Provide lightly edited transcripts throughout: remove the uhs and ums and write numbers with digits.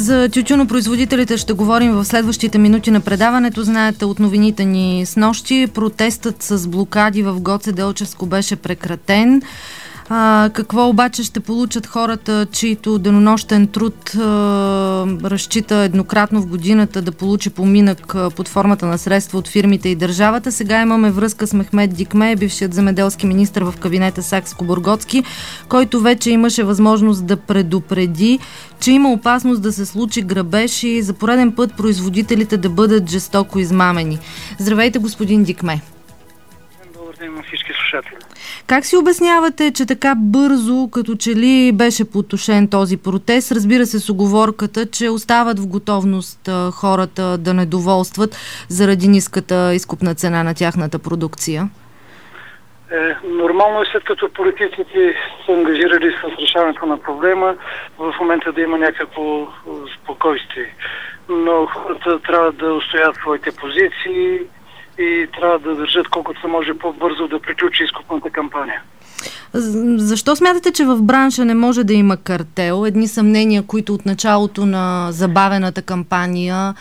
За тютюнопроизводителите ще говорим в следващите минути на предаването. Знаете от новините ни снощи, протестът с блокади в Гоце Делчевско беше прекратен. Какво обаче ще получат хората, чието денонощен труд разчита еднократно в годината да получи поминък под формата на средства от фирмите и държавата? Сега имаме връзка с Мехмет Дикме, бившият земеделски министър в кабинета Сакскобургготски, който вече имаше възможност да предупреди, че има опасност да се случи грабеж и за пореден път производителите да бъдат жестоко измамени. Здравейте, господин Дикме. Добър ден на всички слушатели. Как си обяснявате, че така бързо, като че ли беше потушен този протест, разбира се с уговорката, че остават в готовност хората да недоволстват заради ниската изкупна цена на тяхната продукция? Нормално е, след като политиците са ангажирали с решаването на проблема, в момента да има някакво спокойствие. Но хората трябва да устоят своите позиции и трябва да държат колкото се може по-бързо да приключи изкупната кампания. Защо смятате, че в бранша не може да има картел? Едни съмнения, които от началото на забавената кампания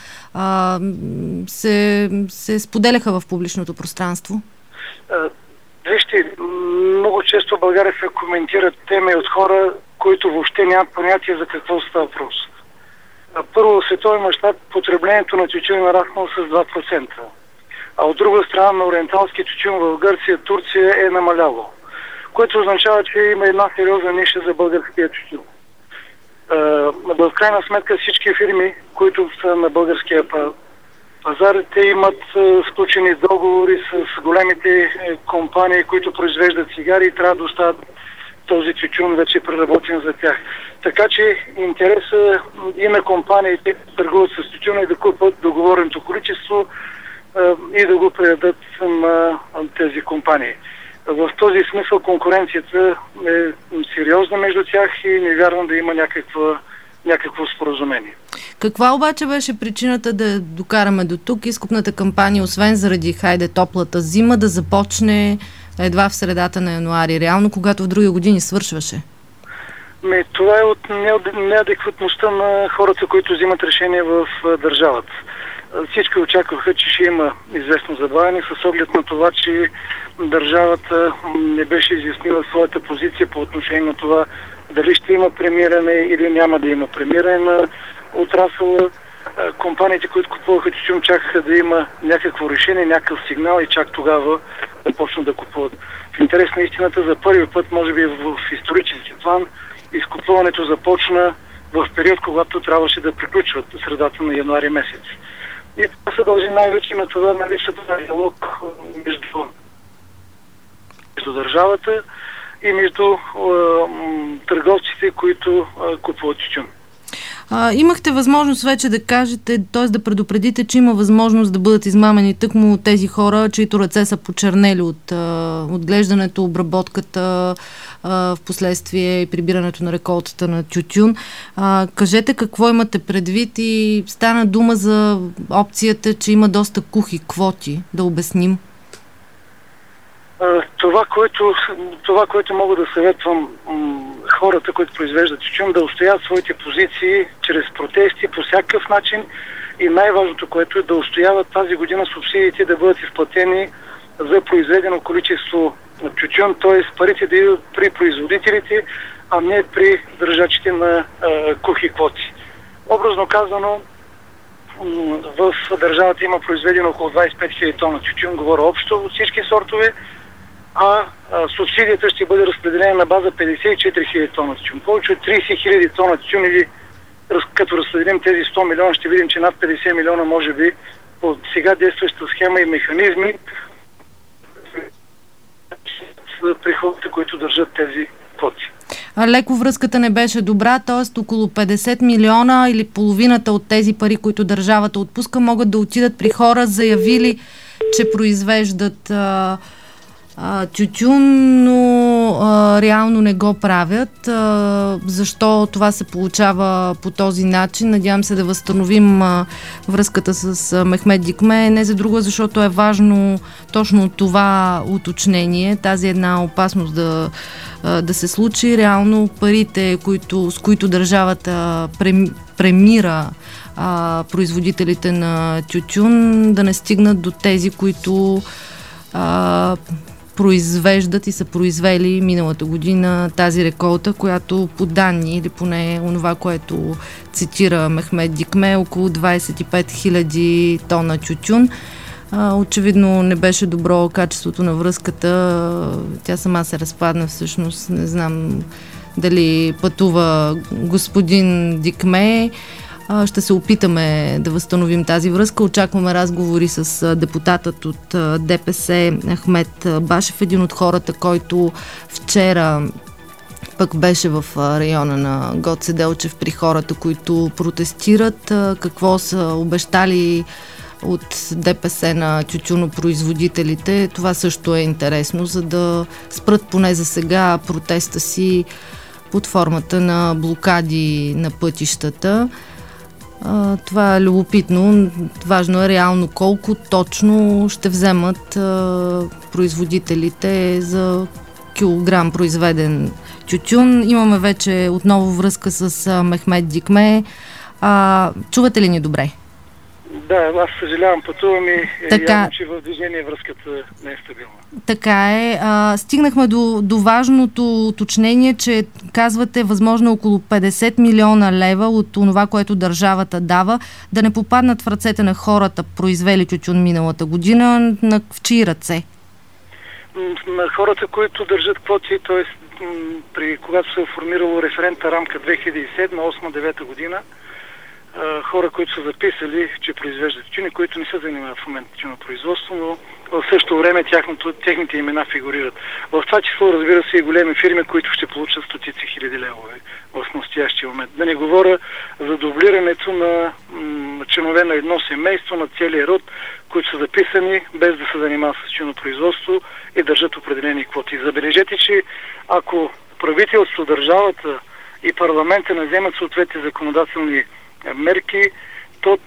се споделяха в публичното пространство? Вижте, много често в България се коментират теми от хора, които въобще нямат понятие за какво става въпрос. Първо, в световен мащаб потреблението на тютюн е нараснало с 2%. А от друга страна на ориенталски тютюн в Гърция, Турция е намаляло. Което означава, че има една сериозна ниша за българския тютюн. В крайна сметка всички фирми, които са на българския пазар, те имат сключени договори с големите компании, които произвеждат цигари и трябва да оставят този тютюн вече преработен за тях. Така че интересът и на компаниите да търгуват с тютюна и да купат договореното количество и да го предадат на тези компании. В този смисъл конкуренцията е сериозна между тях и не вярвам да има някакво споразумение. Каква обаче беше причината да докараме до тук изкупната кампания, освен заради хайде топлата зима, да започне едва в средата на януари, реално когато в други години свършваше? Това е от неадекватността на хората, които взимат решения в държавата. Всички очакваха, че ще има известно забавяне с оглед на това, че държавата не беше изяснила своята позиция по отношение на това дали ще има премиране или няма да има премиране на отрасъла. Компаниите, които купуваха тютюн, чакаха да има някакво решение, някакъв сигнал и чак тогава да почнат да купуват. В интерес на истината, за първи път, може би в исторически план, изкупуването започна в период, когато трябваше да приключват средата на януари месец. И това се дължи най-вече на това на липсата на диалог между държавата и между търговците, които купуват тютюн. Имахте възможност вече да кажете, т.е. да предупредите, че има възможност да бъдат измамени тъкмо тези хора, чието ръце са почернели от отглеждането, обработката, в последствие и прибирането на реколтата на тютюн. Кажете какво имате предвид и стана дума за опцията, че има доста кухи квоти, да обясним. Това, което мога да съветвам хората, които произвеждат тютюн, да устоят своите позиции чрез протести по всякакъв начин и най-важното, което е да устояват тази година субсидиите да бъдат изплатени за произведено количество тютюн, т.е. парите да идват при производителите, а не при държачите на кухи квоти. Образно казано, в държавата има произведено около 25 000 тона тютюн, говоря общо от всички сортове, а субсидията ще бъде разпределена на база 54 000 тона тютюн. Повече от 30 000 тона тютюн или като разпределим тези 100 милиона, ще видим, че над 50 милиона може би по сега действаща схема и механизми при хората, които държат тези квоти. Леко връзката не беше добра, т.е. около 50 милиона или половината от тези пари, които държавата отпуска, могат да отидат при хора, заявили, че произвеждат тютюн, но реално не го правят. Защо това се получава по този начин? Надявам се да възстановим връзката с Мехмед Дикме. Не за друго, защото е важно точно това уточнение, тази една опасност да се случи. Реално парите, с които държавата премира производителите на тютюн, да не стигнат до тези, които произвеждат и са произвели миналата година тази реколта, която по данни, или поне онова, което цитира Мехмед Дикме, около 25 000 тона тютюн. Очевидно не беше добро качеството на връзката. Тя сама се разпадна всъщност. Не знам дали пътува господин Дикме. Ще се опитаме да възстановим тази връзка. Очакваме разговори с депутатът от ДПС Ахмед Башев, един от хората, който вчера пък беше в района на Гоце Делчев при хората, които протестират. Какво са обещали от ДПС на тютюнопроизводителите. Това също е интересно, за да спрат поне за сега протеста си под формата на блокади на пътищата. Това е любопитно. Важно е реално колко точно ще вземат производителите за килограм произведен тютюн. Имаме вече отново връзка с Мехмед Дикме. Чувате ли ни добре? Да, аз съжалявам, пътувам и явно, че в движение връзката не е стабилна. Така е. Стигнахме до важното уточнение, че казвате възможно около 50 милиона лева от това, което държавата дава, да не попаднат в ръцете на хората, произвели тютюн миналата година. В чии ръце? На хората, които държат квоти, т.е. когато се е формирало референтна рамка 2007, 2008-2009 година, хора, които са записали, че произвеждат тютюни, които не се занимават в момента тютюнопроизводство, но в същото време техните имена фигурират. В това число, разбира се, и големи фирми, които ще получат стотици хиляди левове в настоящия момент. Да не говоря за дублирането на членове на едно семейство, на целия род, които са записани без да се занимават с тютюнопроизводство и държат определени квоти. Забележете, че ако правителство, държавата и парламента не вземат съответни законодателни мерки, то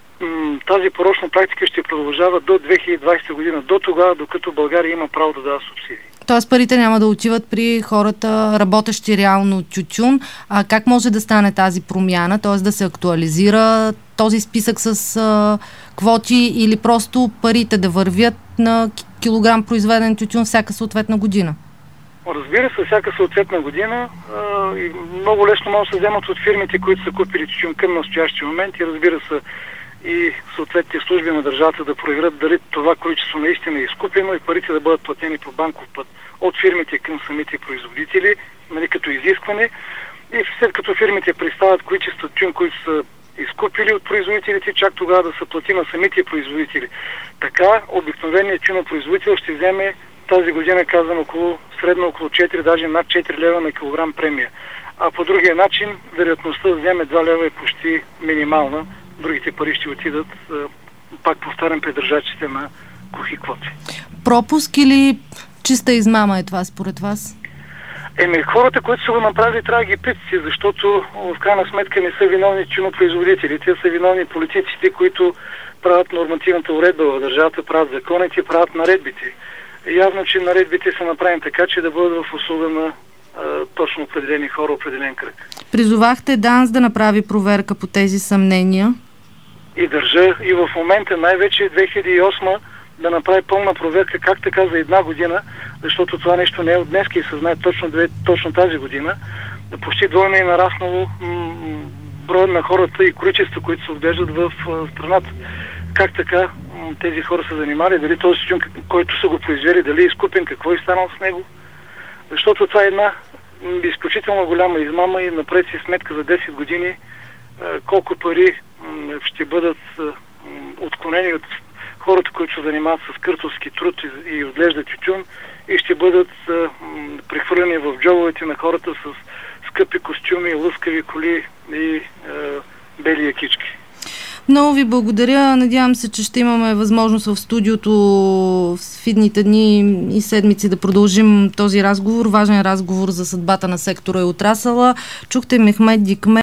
тази порочна практика ще продължава до 2020 година, до тогава, докато България има право да дава субсидии. Тоест парите няма да отиват при хората, работещи реално тютюн. А как може да стане тази промяна? Т.е. да се актуализира този списък с квоти или просто парите да вървят на килограм произведен тютюн всяка съответна година? Разбира се, всяка съответна година и много лесно може да се вземат от фирмите, които са купили тютюн към настоящия момент и разбира се и съответните служби на държавата да проверят дали това количество наистина е изкупено и парите да бъдат платени по банков път от фирмите към самите производители, като изискване. И след като фирмите представят количество тютюн, които са изкупили от производителите, чак тогава да се плати на самите производители. Така обикновеният тютюнопроизводител ще вземе тази година, казвам, средно около 4, даже над 4 лева на килограм премия. А по другия начин, вероятността да вземе 2 лева е почти минимална. Другите пари ще отидат, пак повтарям, при държачите на кухи квоти. Пропуск или чиста измама е това според вас? Хората, които са го направили, трябва да ги питате, защото в крайна сметка не са виновни тютюнопроизводители. Те са виновни политиците, които правят нормативната уредба в държавата, правят законите, правят наредбите. Явно, че наредбите са направени така, че да бъдат в услуга на точно определени хора, определен кръг. Призовахте ДАНС да направи проверка по тези съмнения? И държа, и в момента, най-вече 2008 да направи пълна проверка, как така за една година, защото това нещо не е от днеска и се знае точно тази година, почти двойно е нараснало броя на хората и количество, които се отглеждат в страната. Как така тези хора са занимали, дали този тютюн, който са го произвели, дали е изкупен, какво е станало с него. Защото това е една изключително голяма измама и напред си сметка за 10 години колко пари ще бъдат отклонени от хората, които се занимават с къртовски труд и отглеждат тютюн и ще бъдат прехвърлени в джобовете на хората с скъпи костюми, лъскави коли и бели якички. Много ви благодаря. Надявам се, че ще имаме възможност в студиото в идните дни и седмици да продължим този разговор. Важен разговор за съдбата на сектора и отрасъла. Чухте Мехмед Дикме,